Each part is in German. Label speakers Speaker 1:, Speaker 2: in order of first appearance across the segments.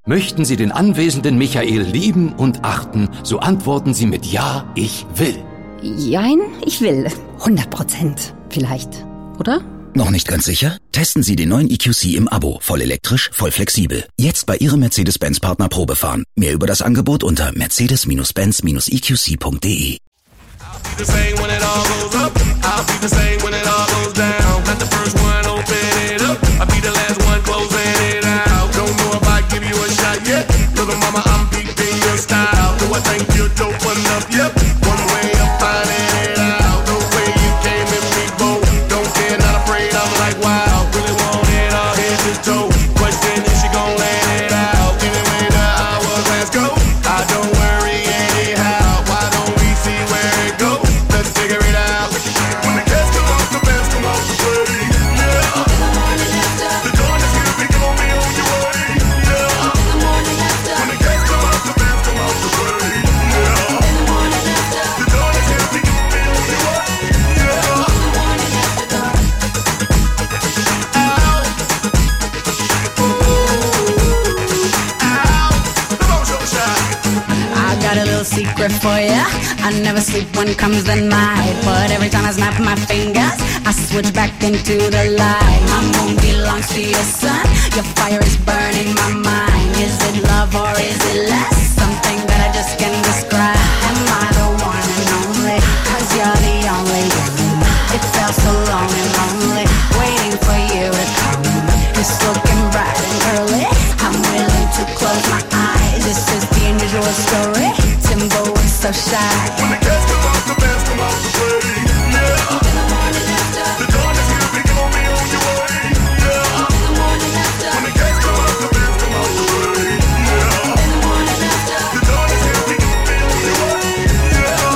Speaker 1: Möchten Sie den anwesenden Michael lieben und achten, so antworten Sie mit Ja, ich will.
Speaker 2: Jein, ich will. 100% vielleicht, oder?
Speaker 3: Noch nicht ganz sicher? Testen Sie den neuen EQC im Abo. Voll elektrisch, voll flexibel. Jetzt bei Ihrem Mercedes-Benz-Partner Probefahren. Mehr über das Angebot unter mercedes-benz-eqc.de.
Speaker 4: The same when it all goes up. I'll be the same when it all goes down. Not the first one, open it up. I'll be the last one, closing it out. Don't know if I give you a shot yet. Little mama, I'm peeping your style. Do I think you're dope enough? Yep. One way of finding it out. The way you came in me, bold. Don't care, not afraid. I'm like, wow. Really want it all head to toe. Question is she gon' let it out? Anyway, the hourglass go. I don't worry anyhow. Why don't we see where it goes? Let's figure it out. When the cats come out, the bands come out to play. Yeah. The dawn is here, we gon' be on your way. Yeah. When the cats come out, the bands come out to play. Yeah. The dawn is here, we gon' be on your way. Yeah. Ow. Ow. Come on, show shot.
Speaker 2: I got a little secret for ya. I never sleep when comes the night, but every time I snap my fingers, I switch back into the light. My moon belongs to your sun. Your fire is burning my mind. Is it love or is it less? Something that I just can't describe. Am I the one and only? 'Cause you're the only one. It felt so long and lonely, waiting for you to come. It's looking bright and early. I'm willing to close my eyes. This is the unusual story. Timbo is so shy.
Speaker 4: When the cats come out, the bands come out to play. Yeah. The dawn is here, we gon' be on your way. Yeah. When the cats come out, the bands come out to play. Yeah. The dawn is here, we gon' be on your way. Yeah.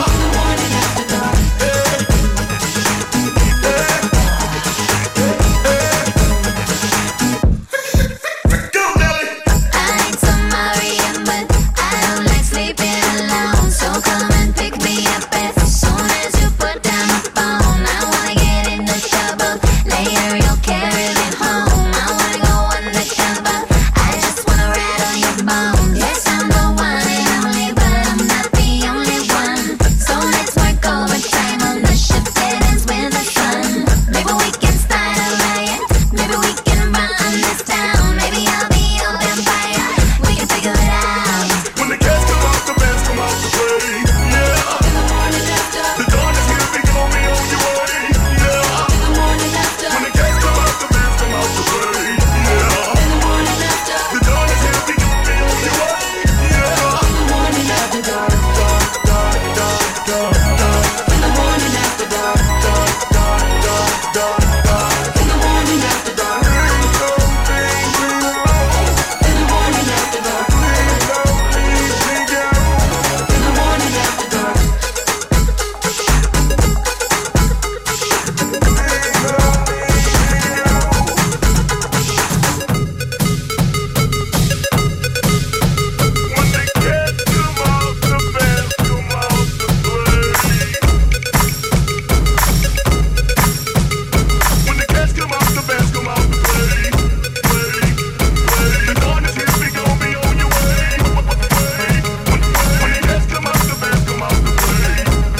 Speaker 4: Go, Nelly.
Speaker 5: I ain't Samarian, but I don't like sleeping alone. So come and pick me up as soon as you put down the phone. I wanna get in the shower, later you'll carry me home. I wanna go undercover, I just wanna ride on your bones. Yes, I'm the one and only, but I'm not the only one. So let's work overtime on the ship that ends with the sun. Maybe we can start a riot, maybe we can run this town. Maybe I'll be your vampire, we can figure it out.
Speaker 4: When the cats come out, the bands come out to play. Yeah. The dawn is here, we gon' be on your way. Yeah. When the cats come out, the bands come out to play. Yeah. The dawn is here, we gon' be on your way. Yeah. When the cats come out, the bands come out to play. The dawn is here, we gon' be on your way. When the cats come out, the bands come out to play.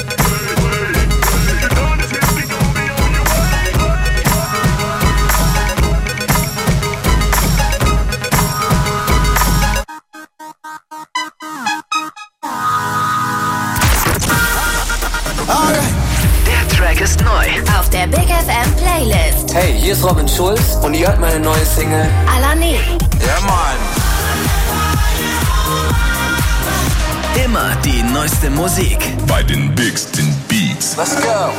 Speaker 4: The dawn is here, we gon' be on your way.
Speaker 6: Der Track ist neu.
Speaker 5: Auf der Big FM Playlist.
Speaker 7: Hey, hier ist Robin Schulz und ihr hört meine neue Single.
Speaker 5: Alani.
Speaker 6: Ja, Mann. Immer die neueste Musik.
Speaker 8: Bei den bigsten Beats.
Speaker 7: Let's go.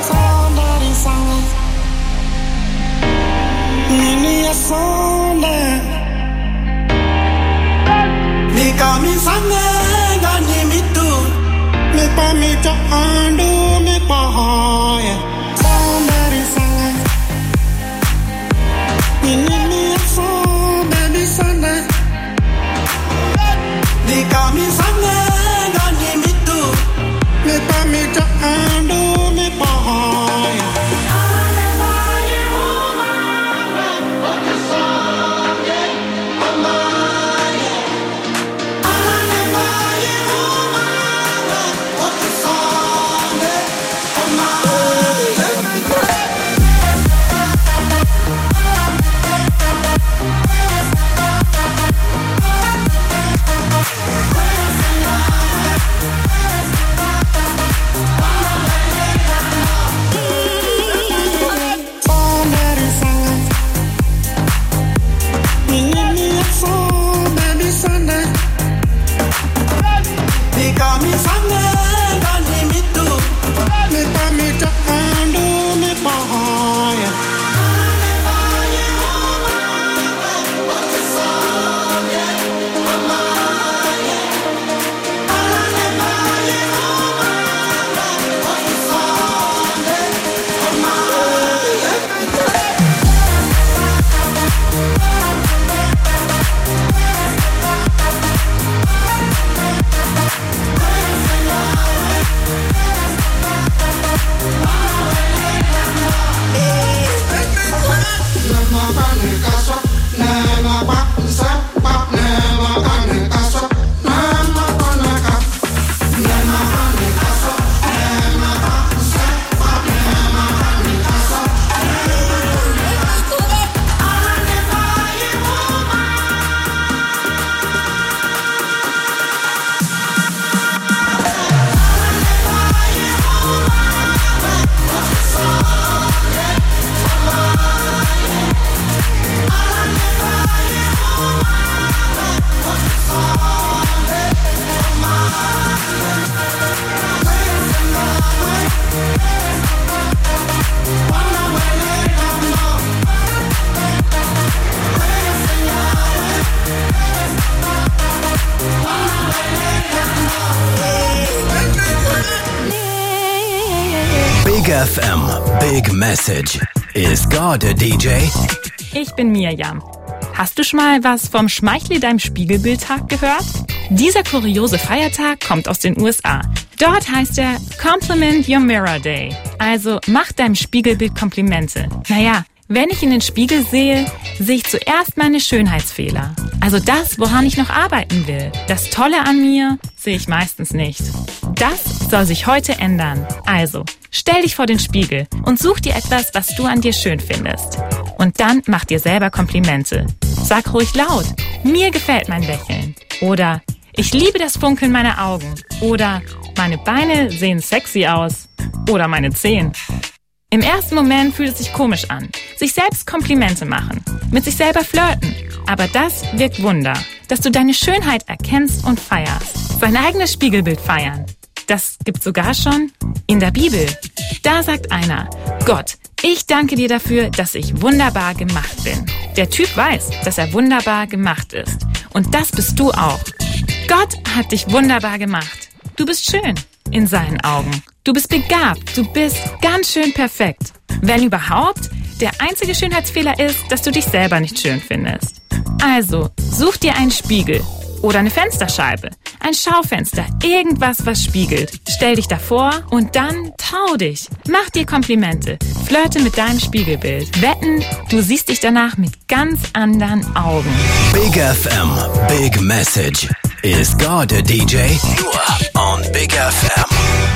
Speaker 3: Big FM, Big Message. Is God a DJ?
Speaker 9: Ich bin Mirjam. Hast du schon mal was vom Schmeichle deinem Spiegelbildtag gehört? Dieser kuriose Feiertag kommt aus den USA. Dort heißt er Compliment Your Mirror Day. Also mach deinem Spiegelbild Komplimente. Naja, wenn ich in den Spiegel sehe, sehe ich zuerst meine Schönheitsfehler. Also das, woran ich noch arbeiten will. Das Tolle an mir sehe ich meistens nicht. Das soll sich heute ändern. Also, stell dich vor den Spiegel und such dir etwas, was du an dir schön findest. Und dann mach dir selber Komplimente. Sag ruhig laut, mir gefällt mein Lächeln. Oder, ich liebe das Funkeln meiner Augen. Oder, meine Beine sehen sexy aus. Oder meine Zehen. Im ersten Moment fühlt es sich komisch an. Sich selbst Komplimente machen. Mit sich selber flirten. Aber das wirkt Wunder. Dass du deine Schönheit erkennst und feierst. Sein eigenes Spiegelbild feiern. Das gibt's sogar schon in der Bibel. Da sagt einer, Gott, ich danke dir dafür, dass ich wunderbar gemacht bin. Der Typ weiß, dass er wunderbar gemacht ist. Und das bist du auch. Gott hat dich wunderbar gemacht. Du bist schön in seinen Augen. Du bist begabt. Du bist ganz schön perfekt. Wenn überhaupt, der einzige Schönheitsfehler ist, dass du dich selber nicht schön findest. Also, such dir einen Spiegel oder eine Fensterscheibe, ein Schaufenster, irgendwas, was spiegelt. Stell dich davor und dann trau dich. Mach dir Komplimente. Flirte mit deinem Spiegelbild. Wetten, du siehst dich danach mit ganz anderen Augen.
Speaker 3: Big FM, Big Message. Is God a DJ? Nur on Big FM.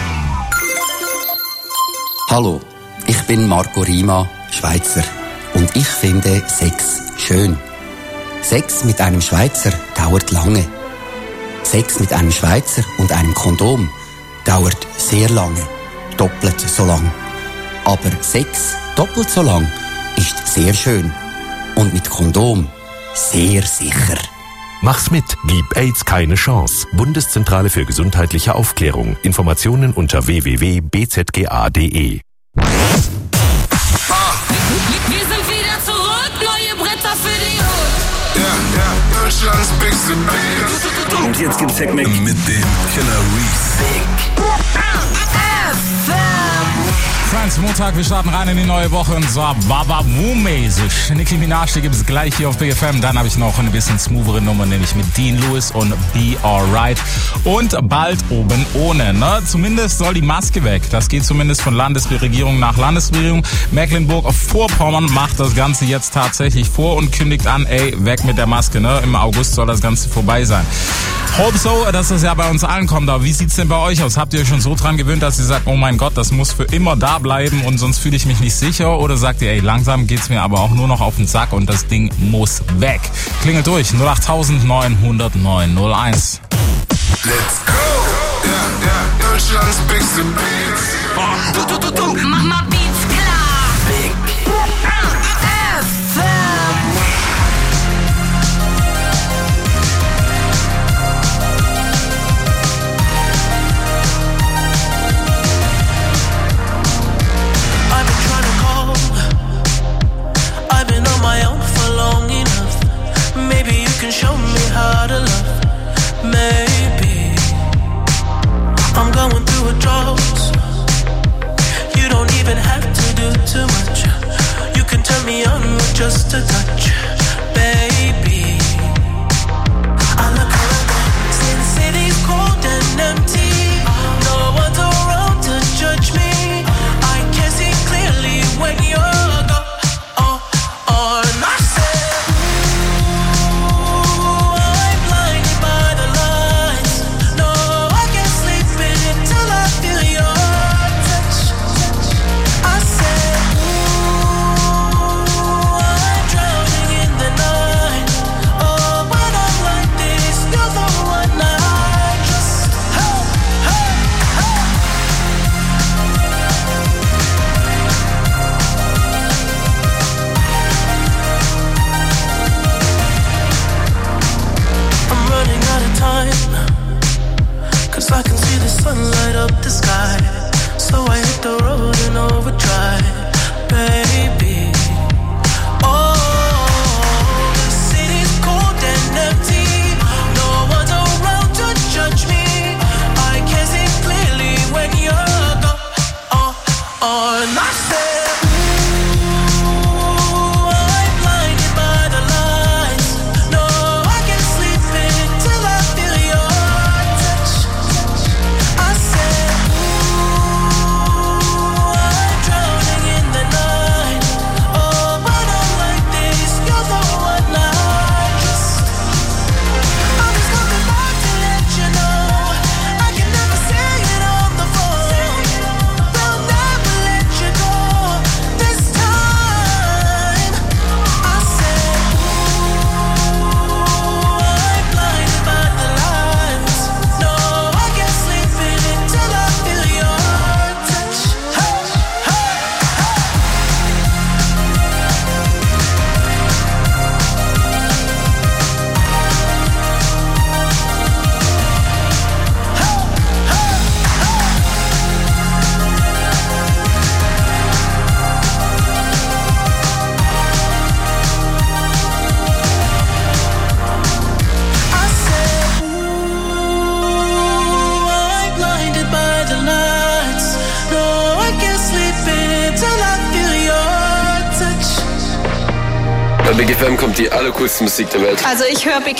Speaker 10: Hallo, ich bin Marco Rima, Schweizer. Und ich finde Sex schön. Sex mit einem Schweizer dauert lange. Sex mit einem Schweizer und einem Kondom dauert sehr lange. Doppelt so lang. Aber Sex doppelt so lang ist sehr schön. Und mit Kondom sehr sicher.
Speaker 11: Mach's mit, gib AIDS keine Chance. Bundeszentrale für gesundheitliche Aufklärung. Informationen unter www.bzga.de.
Speaker 12: Wir sind wieder zurück, neue Bretter für die Hood.
Speaker 8: Ja, Deutschlands bigste Band.
Speaker 6: Und jetzt gibt's Segment
Speaker 8: mit dem Killer Reese.
Speaker 13: Friends, Montag, wir starten rein in die neue Woche und zwar Bababoom-mäßig. Nicki Minaj, die gibt es gleich hier auf Big FM. Dann habe ich noch eine bisschen smoothere Nummer, nämlich mit Dean Lewis und Be Alright. Und bald oben ohne, ne? Zumindest soll die Maske weg. Das geht zumindest von Landesregierung nach Landesregierung. Mecklenburg-Vorpommern macht das Ganze jetzt tatsächlich vor und kündigt an, ey, weg mit der Maske, ne? Im August soll das Ganze vorbei sein. Hope so, dass das ja bei uns allen kommt. Aber wie sieht's denn bei euch aus? Habt ihr euch schon so dran gewöhnt, dass ihr sagt, oh mein Gott, das muss für immer da bleiben und sonst fühle ich mich nicht sicher? Oder sagt ihr, ey, langsam geht's mir aber auch nur noch auf den Sack und das Ding muss weg? Klingelt durch, 08900 901.
Speaker 8: Let's go! Ja, Deutschlands bigste Beats.
Speaker 12: Mach mal Beats klar.
Speaker 6: Big
Speaker 14: Show me how to love. Maybe I'm going through a drought. You don't even have to do too much. You can turn me on with just a touch, baby. I look around since city's cold and empty. No one's around to judge me. I can see clearly when you're gone. I can see the sun light up the sky, so I hit the road in overdrive, baby. Oh, the city's cold and empty. No one's around to judge me. I can see clearly when you're gone.
Speaker 15: Bei Big FM kommt die allercoolste Musik der Welt.
Speaker 16: Also ich höre Big